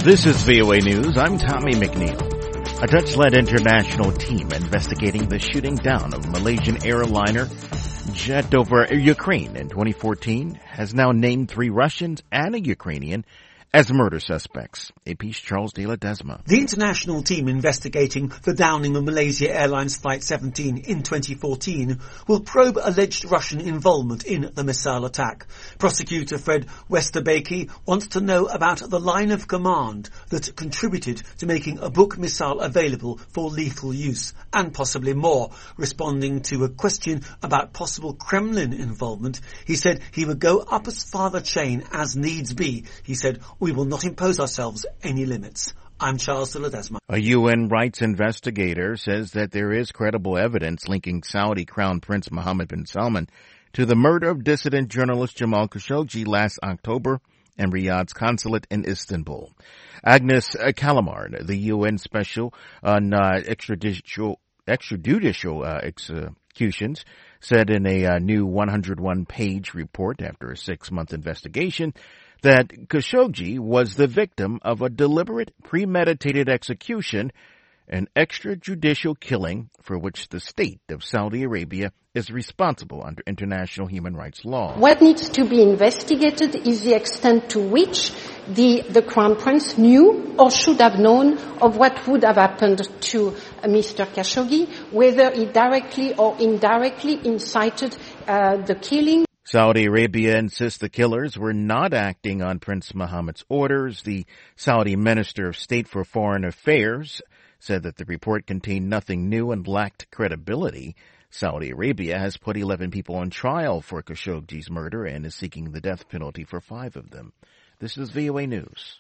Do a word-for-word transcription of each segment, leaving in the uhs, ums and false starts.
This is V O A News. I'm Tommy McNeil. A Dutch-led international team investigating the shooting down of Malaysian airliner jet over Ukraine in twenty fourteen has now named three Russians and a Ukrainian as murder suspects. A piece, Charles de Ledesma. The international team investigating the downing of Malaysia Airlines Flight seventeen in twenty fourteen will probe alleged Russian involvement in the missile attack. Prosecutor Fred Westerbeke wants to know about the line of command that contributed to making a Buk missile available for lethal use, and possibly more. Responding to a question about possible Kremlin involvement, he said he would go up as far the chain as needs be. He said, "We will not impose ourselves any limits." I'm Charles de Ledesma. A U N rights investigator says that there is credible evidence linking Saudi Crown Prince Mohammed bin Salman to the murder of dissident journalist Jamal Khashoggi last October in Riyadh's consulate in Istanbul. Agnes Kalamard, the U N special on uh, extrajudicial, extrajudicial uh, executions, said in a uh, new one hundred one page report after a six-month investigation that Khashoggi was the victim of a deliberate, premeditated execution, an extrajudicial killing for which the state of Saudi Arabia is responsible under international human rights law. What needs to be investigated is the extent to which the, the Crown Prince knew or should have known of what would have happened to uh, Mister Khashoggi, whether he directly or indirectly incited uh, the killing. Saudi Arabia insists the killers were not acting on Prince Mohammed's orders. The Saudi Minister of State for Foreign Affairs said that the report contained nothing new and lacked credibility. Saudi Arabia has put eleven people on trial for Khashoggi's murder and is seeking the death penalty for five of them. This is V O A News.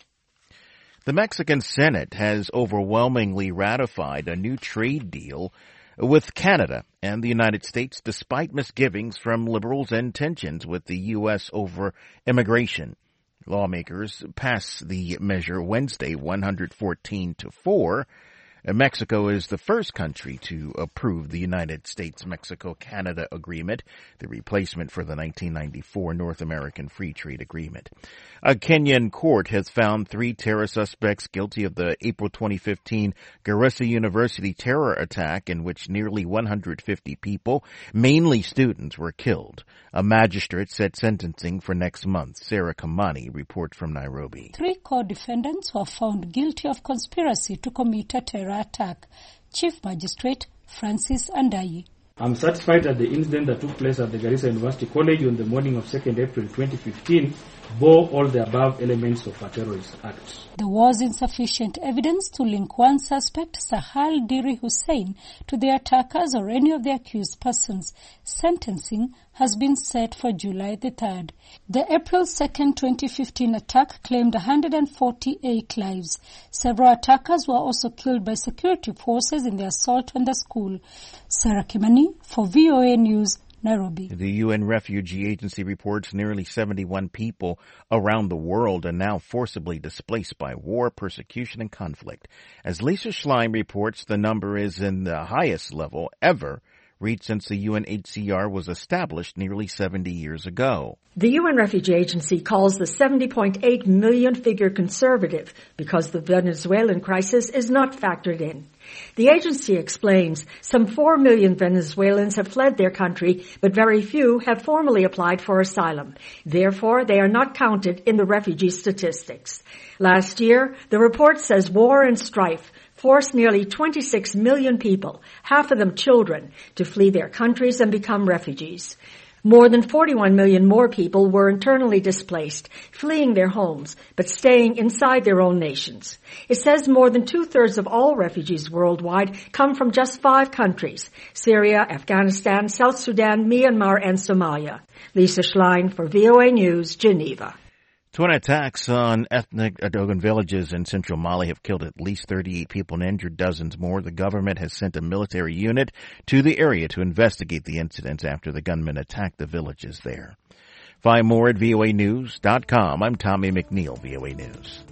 The Mexican Senate has overwhelmingly ratified a new trade deal with Canada and the United States, despite misgivings from liberals and tensions with the U S over immigration. Lawmakers passed the measure Wednesday, one hundred fourteen to four. Mexico is the first country to approve the United States-Mexico-Canada Agreement, the replacement for the nineteen ninety-four North American Free Trade Agreement. A Kenyan court has found three terror suspects guilty of the April twenty fifteen Garissa University terror attack in which nearly one hundred fifty people, mainly students, were killed. A magistrate set sentencing for next month. Sarah Kamani reports from Nairobi. Three co-defendants were found guilty of conspiracy to commit a terror attack. Chief Magistrate Francis Andayi. I'm satisfied that the incident that took place at the Garissa University College on the morning of second April twenty fifteen bore all the above elements of a terrorist act. There was insufficient evidence to link one suspect, Sahal Diri Hussein, to the attackers or any of the accused persons. Sentencing has been set for July the third. The April second, twenty fifteen attack claimed one hundred forty-eight lives. Several attackers were also killed by security forces in the assault on the school. Sarah Kimani for V O A News, Nairobi. The U N Refugee Agency reports nearly seventy-one people around the world are now forcibly displaced by war, persecution, and conflict. As Lisa Schlein reports, the number is in the highest level ever reached since the U N H C R was established nearly seventy years ago. The U N Refugee Agency calls the seventy point eight million figure conservative because the Venezuelan crisis is not factored in. The agency explains some four million Venezuelans have fled their country, but very few have formally applied for asylum. Therefore, they are not counted in the refugee statistics. Last year, the report says war and strife forced nearly twenty-six million people, half of them children, to flee their countries and become refugees. More than forty-one million more people were internally displaced, fleeing their homes, but staying inside their own nations. It says more than two-thirds of all refugees worldwide come from just five countries: Syria, Afghanistan, South Sudan, Myanmar, and Somalia. Lisa Schlein for V O A News, Geneva. Twin attacks on ethnic Dogon villages in central Mali have killed at least thirty-eight people and injured dozens more. The government has sent a military unit to the area to investigate the incidents after the gunmen attacked the villages there. Find more at V O A news dot com. I'm Tommy McNeil, V O A News.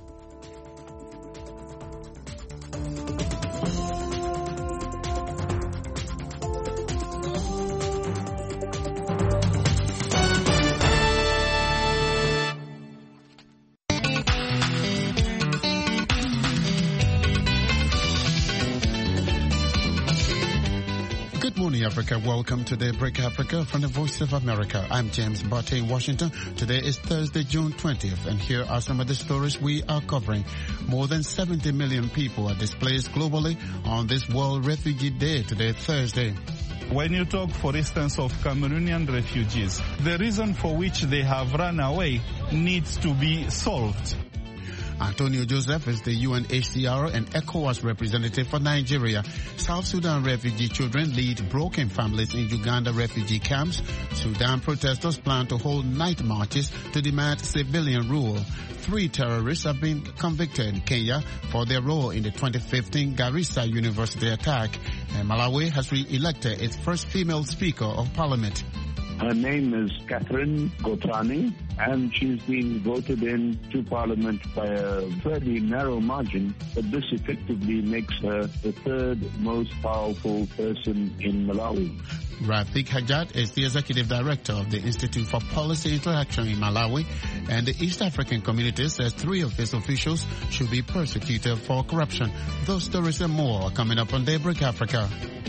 morning, Africa. Welcome to Daybreak Africa from the Voice of America. I'm James Barty in Washington. Today is Thursday, June twentieth, and here are some of the stories we are covering. More than seventy million people are displaced globally on this World Refugee Day today, Thursday. When you talk, for instance, of Cameroonian refugees, the reason for which they have run away needs to be solved. Antonio Joseph is the U N H C R and ECOWAS representative for Nigeria. South Sudan refugee children lead broken families in Uganda refugee camps. Sudan protesters plan to hold night marches to demand civilian rule. Three terrorists have been convicted in Kenya for their role in the twenty fifteen Garissa University attack. And Malawi has re-elected its first female Speaker of Parliament. Her name is Catherine Gotani, and she's been voted in to Parliament by a fairly narrow margin, but this effectively makes her the third most powerful person in Malawi. Rafiq Hajat is the Executive Director of the Institute for Policy Interaction in Malawi, and the East African Community says three of its officials should be persecuted for corruption. Those stories and more are coming up on Daybreak Africa.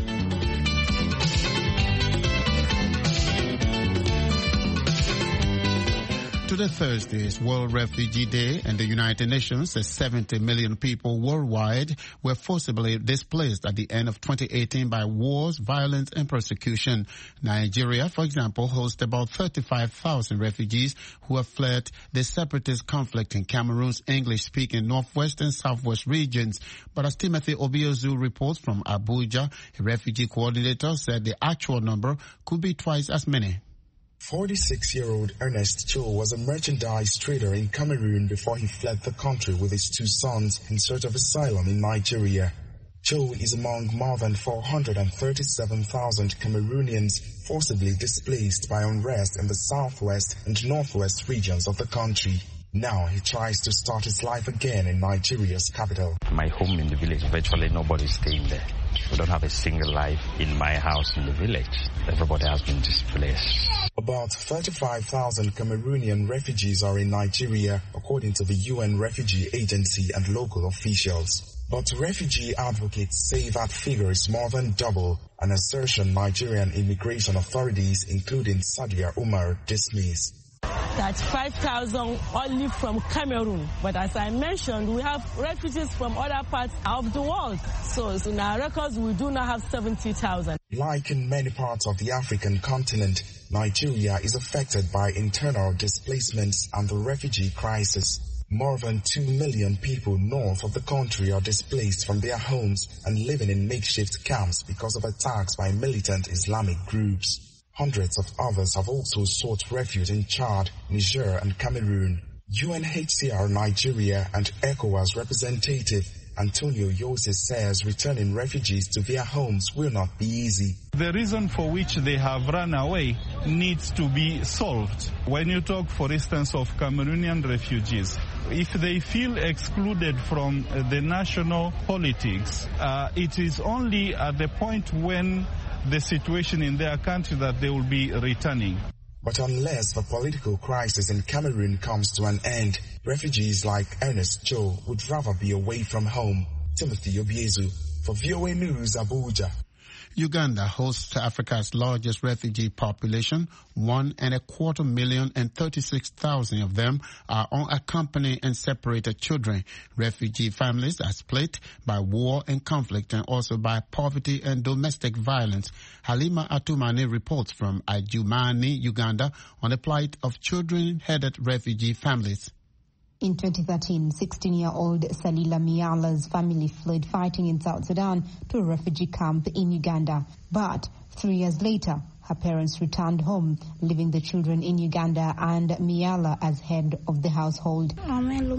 Today, Thursday, is World Refugee Day, and the United Nations says seventy million people worldwide were forcibly displaced at the end of twenty eighteen by wars, violence, and persecution. Nigeria, for example, hosts about thirty-five thousand refugees who have fled the separatist conflict in Cameroon's English-speaking northwest and southwest regions. But as Timothy Obiozu reports from Abuja, a refugee coordinator said the actual number could be twice as many. forty-six-year-old Ernest Cho was a merchandise trader in Cameroon before he fled the country with his two sons in search of asylum in Nigeria. Cho is among more than four hundred thirty-seven thousand Cameroonians forcibly displaced by unrest in the southwest and northwest regions of the country. Now he tries to start his life again in Nigeria's capital. My home in the village, virtually nobody is staying there. We don't have a single life in my house in the village. Everybody has been displaced. About thirty-five thousand Cameroonian refugees are in Nigeria, according to the U N Refugee Agency and local officials. But refugee advocates say that figure is more than double, an assertion Nigerian immigration authorities, including Sadia Umar, dismiss. That's five thousand only from Cameroon. But as I mentioned, we have refugees from other parts of the world. So in our records, we do not have seventy thousand. Like in many parts of the African continent, Nigeria is affected by internal displacements and the refugee crisis. More than two million people north of the country are displaced from their homes and living in makeshift camps because of attacks by militant Islamic groups. Hundreds of others have also sought refuge in Chad, Niger, and Cameroon. U N H C R Nigeria and ECOWAS representative Antonio Jose says returning refugees to their homes will not be easy. The reason for which they have run away needs to be solved. When you talk, for instance, of Cameroonian refugees, if they feel excluded from the national politics, uh, it is only at the point when the situation in their country that they will be returning. But unless the political crisis in Cameroon comes to an end, refugees like Ernest Cho would rather be away from home. Timothy Obiezu for V O A News, Abuja. Uganda hosts Africa's largest refugee population. One and a quarter million and thirty-six thousand of them are unaccompanied and separated children. Refugee families are split by war and conflict and also by poverty and domestic violence. Halima Atumani reports from Adjumani, Uganda, on the plight of children-headed refugee families. In twenty thirteen, sixteen-year-old Salila Miala's family fled fighting in South Sudan to a refugee camp in Uganda. But three years later, her parents returned home, leaving the children in Uganda and Miala as head of the household. I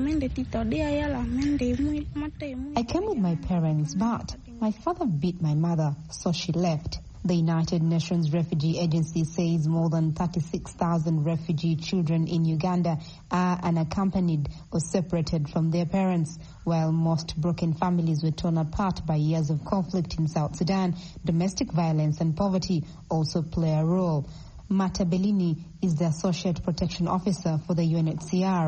came with my parents, but my father beat my mother, so she left. The United Nations Refugee Agency says more than thirty-six thousand refugee children in Uganda are unaccompanied or separated from their parents. While most broken families were torn apart by years of conflict in South Sudan, domestic violence and poverty also play a role. Mata Bellini is the Associate Protection Officer for the U N H C R.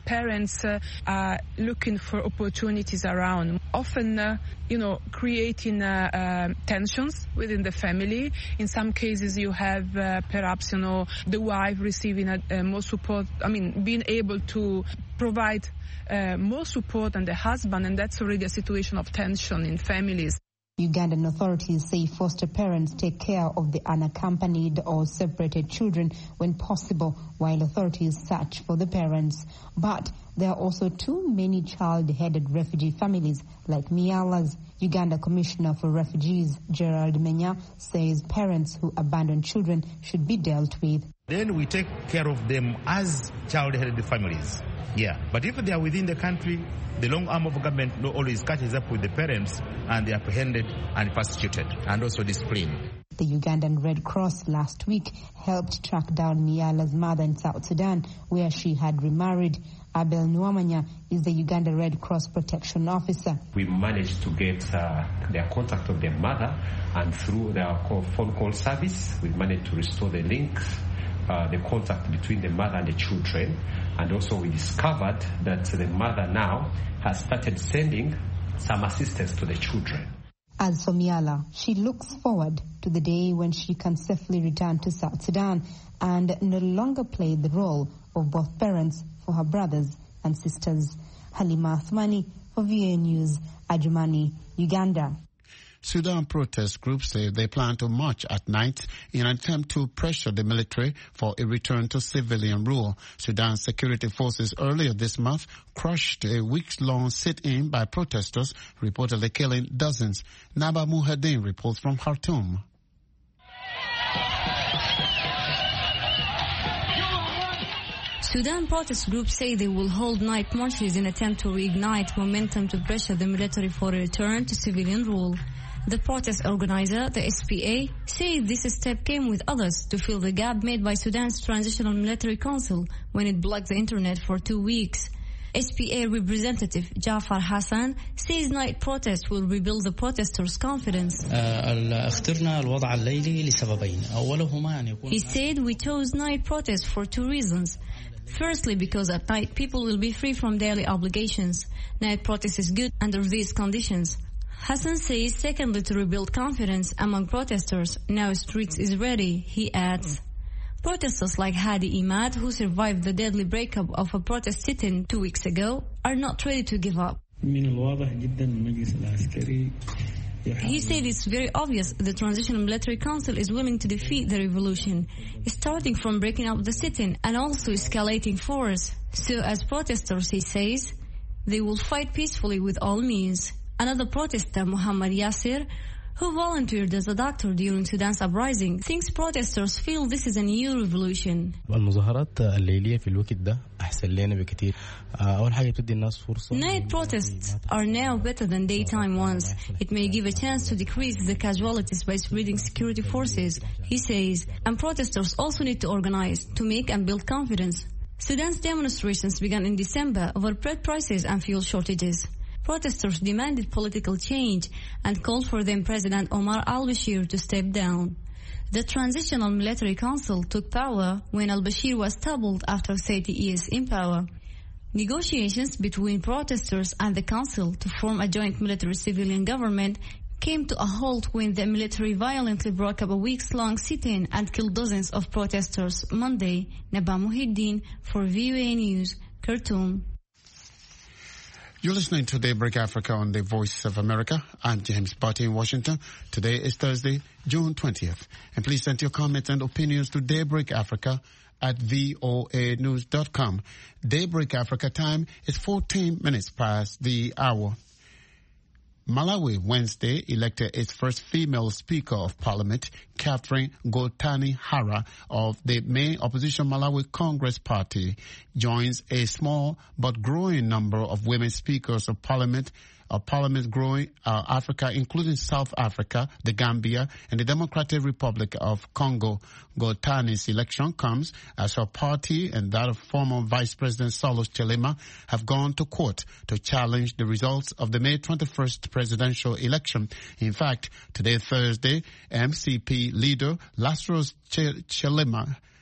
parents uh, are looking for opportunities around, often, uh, you know, creating uh, uh, tensions within the family. In some cases, you have uh, perhaps, you know, the wife receiving a, a more support, I mean, being able to provide uh, more support than the husband, and that's already a situation of tension in families. Ugandan authorities say foster parents take care of the unaccompanied or separated children when possible, while authorities search for the parents. But there are also too many child-headed refugee families like Miala's. Uganda Commissioner for Refugees, Gerald Menya, says parents who abandon children should be dealt with. Then we take care of them as child-headed families. Yeah, but if they are within the country, the long arm of government not always catches up with the parents, and they are apprehended and persecuted and also disciplined. The Ugandan Red Cross last week helped track down Miala's mother in South Sudan, where she had remarried. Abel Nwamanya is the Uganda Red Cross protection officer. We managed to get uh, their contact of their mother, and through their call, phone call service, we managed to restore the links, uh, the contact between the mother and the children. And also we discovered that the mother now has started sending some assistance to the children. As for Miala, she looks forward to the day when she can safely return to South Sudan and no longer play the role of both parents for her brothers and sisters. Halima Athmani for V A News, Adjumani, Uganda. Sudan protest groups say they plan to march at night in an attempt to pressure the military for a return to civilian rule. Sudan's security forces earlier this month crushed a weeks-long sit-in by protesters, reportedly killing dozens. Naba Muhaddin reports from Khartoum. Sudan protest groups say they will hold night marches in an attempt to reignite momentum to pressure the military for a return to civilian rule. The protest organizer, the S P A, said this step came with others to fill the gap made by Sudan's Transitional Military Council when it blocked the internet for two weeks. S P A representative Jafar Hassan says night protests will rebuild the protesters' confidence. He said we chose night protests for two reasons. Firstly, because at night people will be free from daily obligations. Night protest is good under these conditions. Hassan says secondly to rebuild confidence among protesters. Now streets is ready, he adds. Protesters like Hadi Imad, who survived the deadly breakup of a protest sit-in two weeks ago, are not ready to give up. He said it's very obvious the Transitional Military Council is willing to defeat the revolution, starting from breaking up the sit-in and also escalating force. So as protesters, he says, they will fight peacefully with all means. Another protester, Muhammad Yasser, who volunteered as a doctor during Sudan's uprising, thinks protesters feel this is a new revolution. Night protests are now better than daytime ones. It may give a chance to decrease the casualties by spreading security forces, he says, and protesters also need to organize to make and build confidence. Sudan's demonstrations began in December over bread prices and fuel shortages. Protesters demanded political change and called for then President Omar al-Bashir to step down. The Transitional Military Council took power when al-Bashir was toppled after thirty years in power. Negotiations between protesters and the council to form a joint military-civilian government came to a halt when the military violently broke up a weeks-long sit-in and killed dozens of protesters Monday. Naba Muhiddin for V O A News, Khartoum. You're listening to Daybreak Africa on the Voice of America. I'm James Barty in Washington. Today is Thursday, June twentieth. And please send your comments and opinions to Daybreak Africa at V O A news dot com. Daybreak Africa time is fourteen minutes past the hour. Malawi Wednesday elected its first female Speaker of Parliament, Catherine Gotani Hara of the main opposition Malawi Congress Party, joins a small but growing number of women Speakers of Parliament of Parliament growing uh, Africa, including South Africa, the Gambia, and the Democratic Republic of Congo. Gotani's election comes as her party and that of former Vice President Saulos Chilima have gone to court to challenge the results of the May twenty-first presidential election. In fact, today, Thursday, M C P leader Lazarus Chilima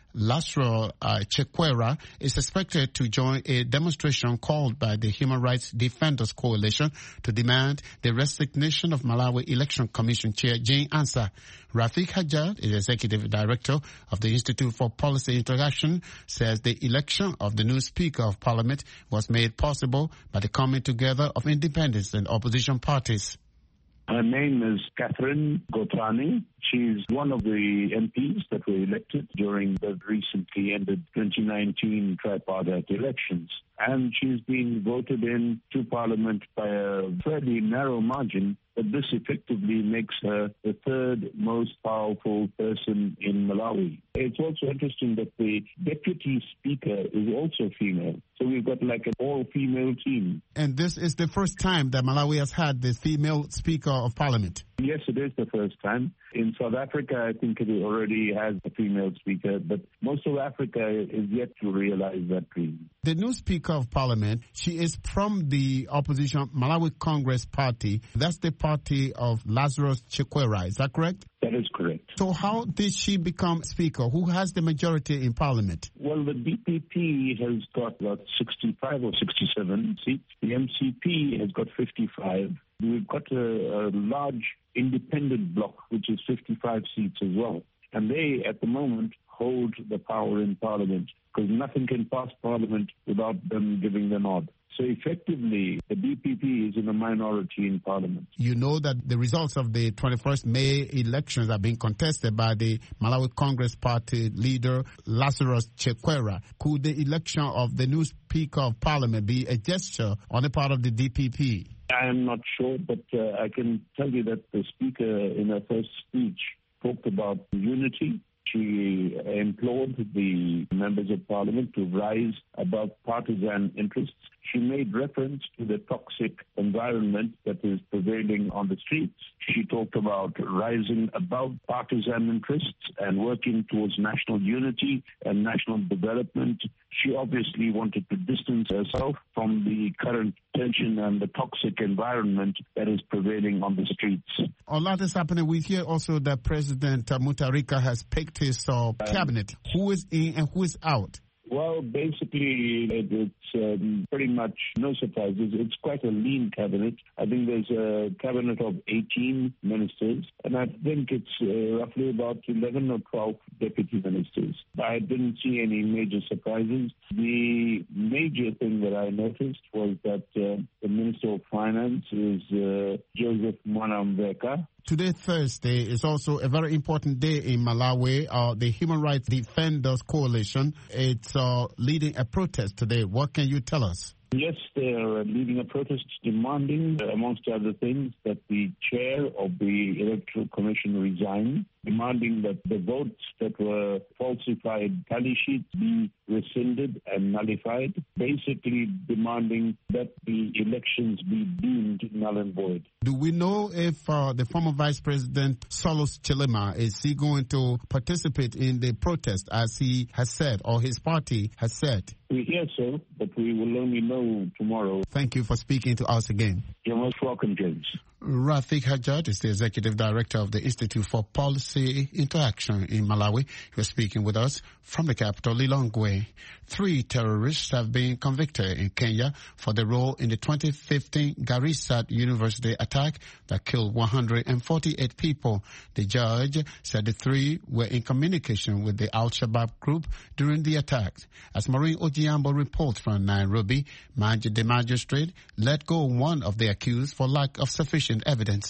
Lazarus uh, Chakwera is expected to join a demonstration called by the Human Rights Defenders Coalition to demand the resignation of Malawi Election Commission Chair Jane Ansah. Rafik Hajjat is executive director of the Institute for Policy Interaction, says the election of the new Speaker of Parliament was made possible by the coming together of independents and opposition parties. Her name is Catherine Gotrani. She's one of the M Ps that were elected during the recently ended twenty nineteen tripartite elections. And she's been voted in to Parliament by a fairly narrow margin, but this effectively makes her the third most powerful person in Malawi. It's also interesting that the Deputy Speaker is also female. So we've got like an all-female team. And this is the first time that Malawi has had the female Speaker of Parliament. Yes, it is the first time. In South Africa, I think it already has a female speaker, but most of Africa is yet to realize that dream. The new Speaker of Parliament, she is from the opposition Malawi Congress Party. That's the party of Lazarus Chakwera. Is that correct? That is correct. So how did she become Speaker? Who has the majority in Parliament? Well, the D P P has got about sixty-five or sixty-seven seats. The M C P has got fifty-five. We've got a, a large independent bloc, which is fifty-five seats as well. And they, at the moment, hold the power in Parliament, because nothing can pass Parliament without them giving the nod. So effectively, the D P P is in a minority in Parliament. You know that the results of the twenty-first May elections are being contested by the Malawi Congress Party leader, Lazarus Chakwera. Could the election of the new Speaker of Parliament be a gesture on the part of the D P P? I am not sure, but uh, I can tell you that the Speaker, in her first speech, talked about unity. She implored the members of Parliament to rise above partisan interests. She made reference to the toxic environment that is prevailing on the streets. She talked about rising above partisan interests and working towards national unity and national development. She obviously wanted to distance herself from the current tension and the toxic environment that is prevailing on the streets. A lot is happening. We hear also that President Mutharika has picked his uh, cabinet. Who is in and who is out? Well, basically, it, it's um, pretty much no surprises. It's quite a lean cabinet. I think there's a cabinet of eighteen ministers, and I think it's uh, roughly about eleven or twelve deputy ministers. I didn't see any major surprises. The major thing that I noticed was that uh, the Minister of Finance is uh, Joseph Mwanamveka. Today, Thursday, is also a very important day in Malawi. Uh, the Human Rights Defenders Coalition, it's uh, leading a protest today. What can you tell us? Yes, they are leading a protest demanding, amongst other things, that the chair of the Electoral Commission resign, demanding that the votes that were falsified tally sheets be rescinded and nullified, basically demanding that the elections be deemed null and void. Do we know if uh, the former Vice President Solus Chilema, is he going to participate in the protest as he has said, or his party has said? We hear so, but we will only know tomorrow. Thank you for speaking to us again. You're most welcome, James. Rafik Hajjat is the Executive Director of the Institute for Policy Interaction in Malawi. He was speaking with us from the capital, Lilongwe. Three terrorists have been convicted in Kenya for their role in the twenty fifteen Garissa University attack that killed one hundred forty-eight people. The judge said the three were in communication with the Al-Shabaab group during the attack. As Maureen Ojiambo reports from Nairobi, the magistrate let go one of the accused for lack of sufficient evidence.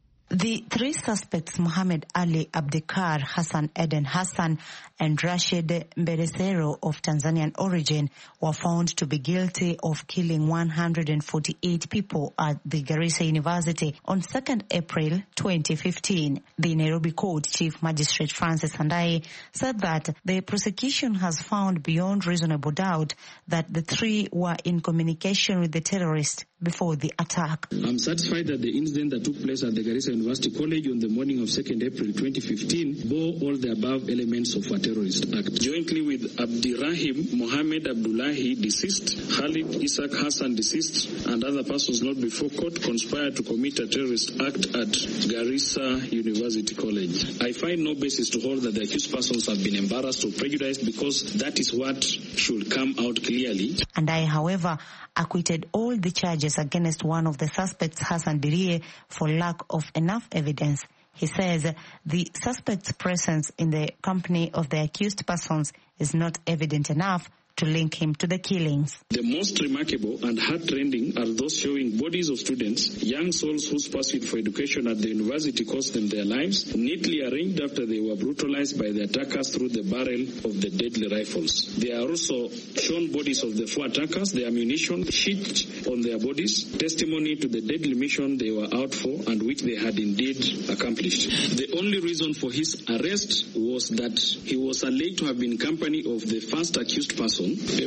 The three suspects, Muhammad Ali Abdikar, Hassan Eden Hassan, and Rashid Mberesero of Tanzanian origin, were found to be guilty of killing one hundred forty-eight people at the Garissa University on second April twenty fifteen. The Nairobi Court Chief Magistrate Francis Handai said that the prosecution has found beyond reasonable doubt that the three were in communication with the terrorists before the attack. I'm satisfied that the incident that took place at the Garissa University College on the morning of second April twenty fifteen bore all the above elements of a terrorist act. Jointly with Abdirahim Mohammed Abdullahi, deceased, Khalid Isaac Hassan, deceased, and other persons not before court, conspired to commit a terrorist act at Garissa University College. I find no basis to hold that the accused persons have been embarrassed or prejudiced, because that is what should come out clearly. And I, however, acquitted all the charges against one of the suspects, Hassan Dirie, for lack of enough evidence. He says the suspect's presence in the company of the accused persons is not evident enough to link him to the killings. The most remarkable and heart-rending are those showing bodies of students, young souls whose pursuit for education at the university cost them their lives, neatly arranged after they were brutalized by the attackers through the barrel of the deadly rifles. They are also shown bodies of the four attackers, their ammunition sheathed on their bodies, testimony to the deadly mission they were out for and which they had indeed accomplished. The only reason for his arrest was that he was alleged to have been in company of the first accused person.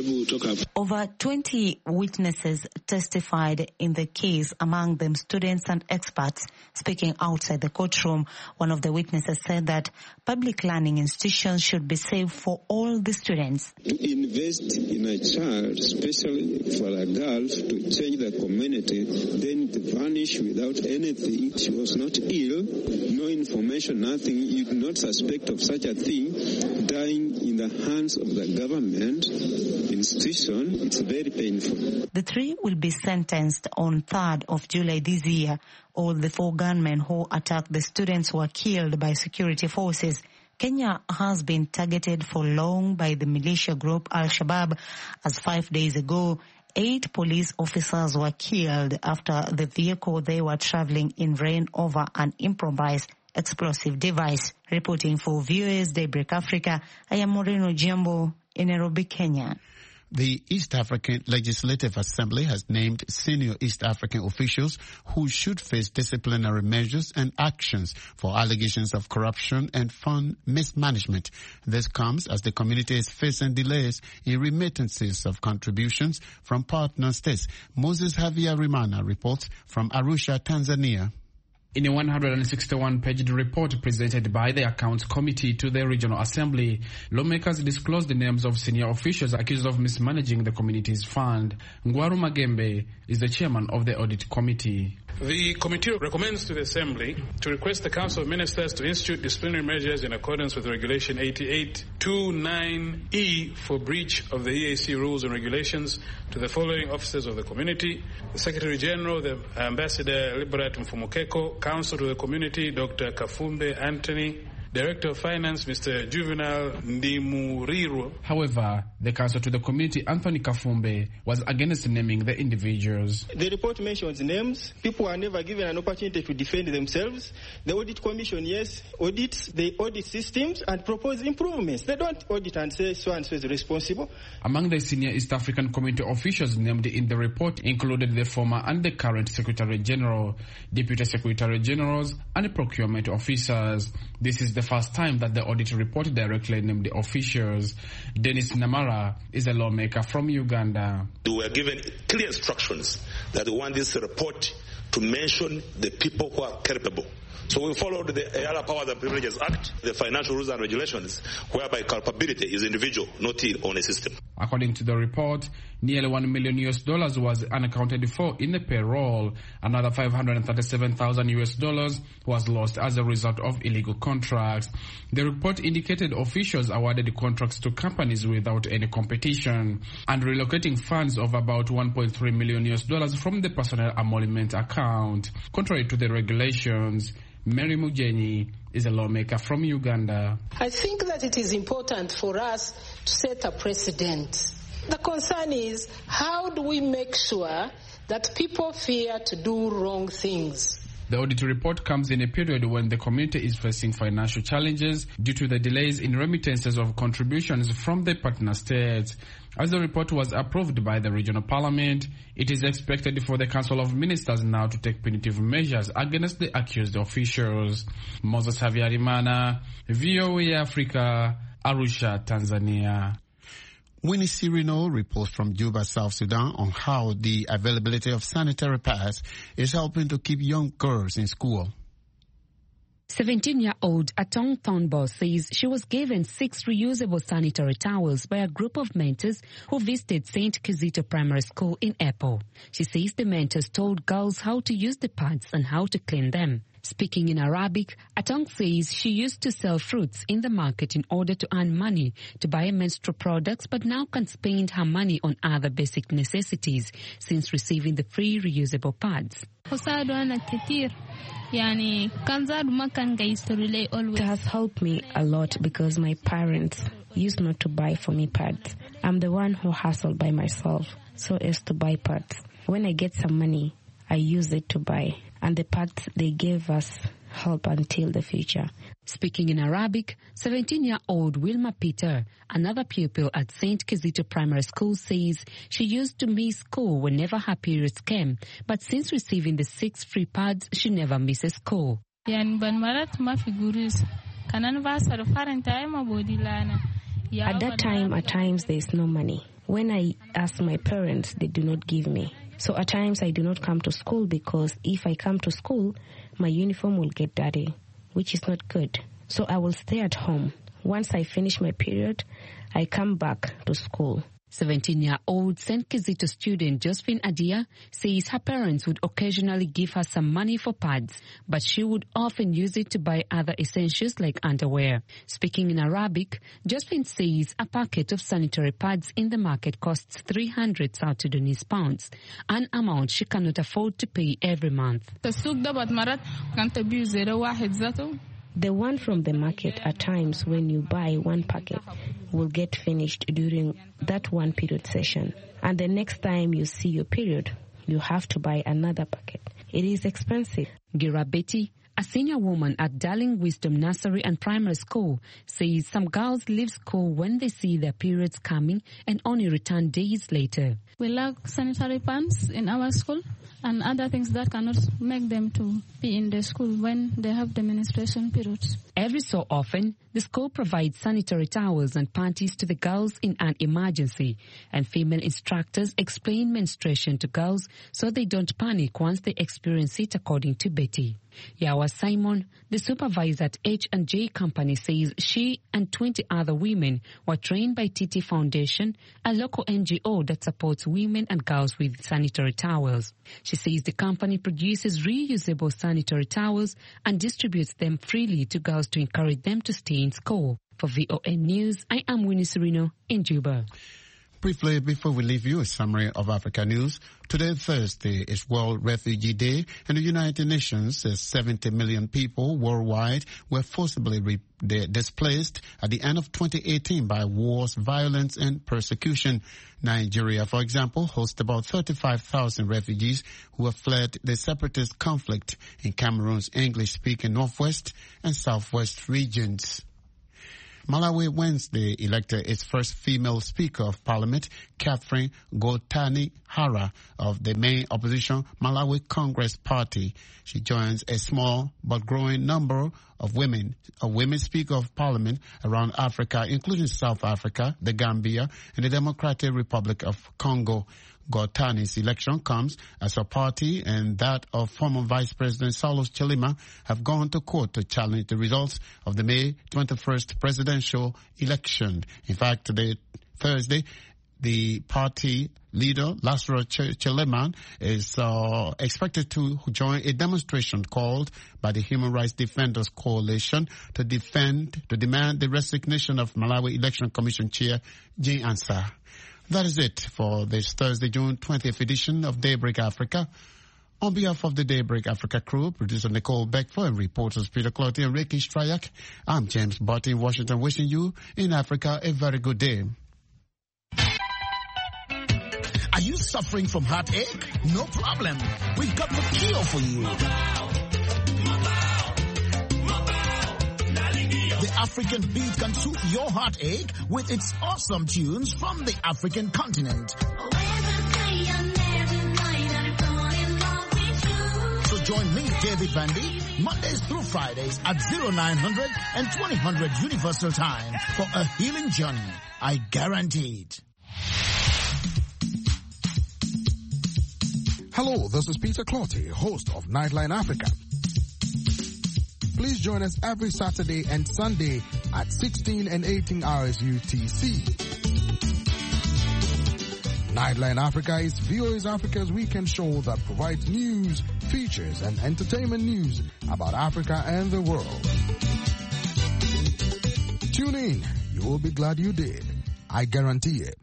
Over twenty witnesses testified in the case, among them students and experts. Speaking outside the courtroom, one of the witnesses said that public learning institutions should be safe for all the students. To invest in a child, especially for a girl, to change the community, then to vanish without anything. She was not ill, no information, nothing. You do not suspect of such a thing. Dying in the hands of the government institution, it's very painful. The three will be sentenced on third of July this year. All the four gunmen who attacked the students were killed by security forces. Kenya has been targeted for long by the militia group Al-Shabaab, as five days ago, eight police officers were killed after the vehicle they were traveling in ran over an improvised explosive device. Reporting for V O A's Daybreak Africa, I am Moreno Jambo in Nairobi, Kenya. The East African Legislative Assembly has named senior East African officials who should face disciplinary measures and actions for allegations of corruption and fund mismanagement. This comes as the community is facing delays in remittances of contributions from partner states. Moses Javier Rimana reports from Arusha, Tanzania. In a one hundred sixty-one page report presented by the Accounts Committee to the Regional Assembly, lawmakers disclosed the names of senior officials accused of mismanaging the community's fund. Ngwaru Magembe is the chairman of the Audit Committee. The committee recommends to the Assembly to request the Council of Ministers to institute disciplinary measures in accordance with Regulation eighty-eight twenty-nine E for breach of the E A C rules and regulations to the following officers of the community: the Secretary General, the Ambassador Liberat Mfumukeko, Counsel to the Community, Doctor Kafumbe Anthony, Director of Finance, Mister Juvenal Ndimuriro. However, the counsel to the committee, Anthony Kafumbe, was against naming the individuals. The report mentions names. People are never given an opportunity to defend themselves. The Audit Commission, yes, audits. They audit systems and propose improvements. They don't audit and say so and so is responsible. Among the senior East African Community officials named in the report included the former and the current Secretary General, Deputy Secretary Generals, and procurement officers. This is the first time that the audit report directly named the officials. Dennis Namara is a lawmaker from Uganda. We were given clear instructions that we want this report to mention the people who are capable. So we followed the Other Powers and Privileges Act, the financial rules and regulations, whereby culpability is individual, not on a system. According to the report, nearly one million U S dollars was unaccounted for in the payroll. Another five hundred thirty-seven thousand U S dollars was lost as a result of illegal contracts. The report indicated officials awarded contracts to companies without any competition and relocating funds of about one point three million U S dollars from the personnel emolument account. Contrary to the regulations, Mary Mujenyi is a lawmaker from Uganda. I think that it is important for us to set a precedent. The concern is, how do we make sure that people fear to do wrong things? The audit report comes in a period when the community is facing financial challenges due to the delays in remittances of contributions from the partner states. As the report was approved by the regional parliament, it is expected for the Council of Ministers now to take punitive measures against the accused officials. Moses Javier Rimana, V O A Africa, Arusha, Tanzania. Winnie Sirino reports from Juba, South Sudan on how the availability of sanitary pads is helping to keep young girls in school. seventeen-year-old Atong Thornball says she was given six reusable sanitary towels by a group of mentors who visited Saint Kizito Primary School in Epo. She says the mentors told girls how to use the pads and how to clean them. Speaking in Arabic, Atong says she used to sell fruits in the market in order to earn money to buy menstrual products, but now can spend her money on other basic necessities since receiving the free reusable pads. It has helped me a lot because my parents used not to buy for me pads. I'm the one who hustled by myself so as to buy pads. When I get some money, I use it to buy. And the pads they gave us help until the future. Speaking in Arabic, seventeen-year-old Wilma Peter, another pupil at Saint Kizito Primary School, says she used to miss school whenever her periods came, but since receiving the six free pads, she never misses school. At that time, at times there is no money. When I ask my parents, they do not give me. So at times I do not come to school because if I come to school, my uniform will get dirty, which is not good. So I will stay at home. Once I finish my period, I come back to school. seventeen-year-old Saint Kizito student Josephine Adia says her parents would occasionally give her some money for pads, but she would often use it to buy other essentials like underwear. Speaking in Arabic, Josephine says a packet of sanitary pads in the market costs three hundred South Sudanese pounds, an amount she cannot afford to pay every month. The one from the market, at times when you buy one packet, will get finished during that one period session. And the next time you see your period, you have to buy another packet. It is expensive. Gira Betty, a senior woman at Darling Wisdom Nursery and Primary School, says some girls leave school when they see their periods coming and only return days later. We lack sanitary pads in our school and other things that cannot make them to be in the school when they have the menstruation periods. Every so often, the school provides sanitary towels and panties to the girls in an emergency, and female instructors explain menstruation to girls so they don't panic once they experience it, according to Betty. Yawa Simon, the supervisor at H and J Company, says she and twenty other women were trained by T T Foundation, a local N G O that supports women and girls with sanitary towels. She says the company produces reusable sanitary towels and distributes them freely to girls to encourage them to stay in school. For V O N News, I am Winnie Serino in Juba. Briefly, before we leave you, a summary of Africa news. Today, Thursday, is World Refugee Day, and the United Nations says seventy million people worldwide were forcibly re- displaced at the end of twenty eighteen by wars, violence, and persecution. Nigeria, for example, hosts about thirty-five thousand refugees who have fled the separatist conflict in Cameroon's English-speaking northwest and southwest regions. Malawi Wednesday elected its first female Speaker of Parliament, Catherine Gotani Hara, of the main opposition Malawi Congress Party. She joins a small but growing number of women, a women Speaker of Parliament around Africa, including South Africa, the Gambia, and the Democratic Republic of Congo. Gotani's election comes as her party and that of former Vice President Saulos Chilima have gone to court to challenge the results of the May twenty-first presidential election. In fact, today, Thursday, the party leader, Lazarus Chilima, is uh, expected to join a demonstration called by the Human Rights Defenders Coalition to defend, to demand the resignation of Malawi Election Commission Chair Jane Ansah. That is it for this Thursday, June twentieth edition of Daybreak Africa. On behalf of the Daybreak Africa crew, producer Nicole Beckford and reporters Peter Clotty and Ricky Strayak, I'm James Barty in Washington, wishing you in Africa a very good day. Are you suffering from heartache? No problem. We've got the cure for you. The African beat can soothe your heartache with its awesome tunes from the African continent. So join me, David Vandy, Mondays through Fridays at oh nine hundred and twenty hundred Universal Time for a healing journey. I guarantee it. Hello, this is Peter Clotty, host of Nightline Africa. Please join us every Saturday and Sunday at sixteen and eighteen hours U T C. Nightline Africa is V O A's Africa's weekend show that provides news, features, and entertainment news about Africa and the world. Tune in. You will be glad you did. I guarantee it.